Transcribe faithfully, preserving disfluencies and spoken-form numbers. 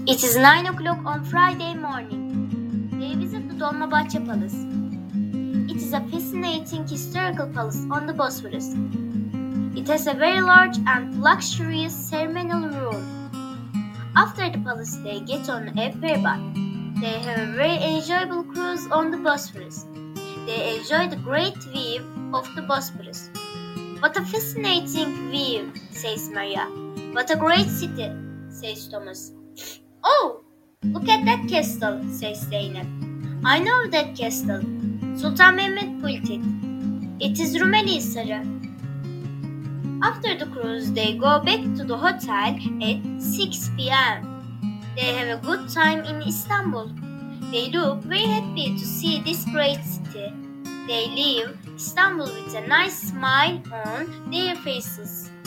It is nine o'clock on Friday morning. They visit the Dolmabahce Palace. It is a fascinating historical palace on the Bosphorus. It has a very large and luxurious ceremonial room. After the palace, they get on a ferryboat. They have a very enjoyable cruise on the Bosphorus. They enjoy the great view of the Bosphorus. What a fascinating view, says Maria. What a great city, says Thomas. Oh, look at that castle, says Zeynep. I know that castle. Sultan Mehmet built it. It is Rumeli Hisarı. After the cruise, they go back to the hotel at six p.m. They have a good time in Istanbul. They look very happy to see this great city. They leave Istanbul with a nice smile on their faces.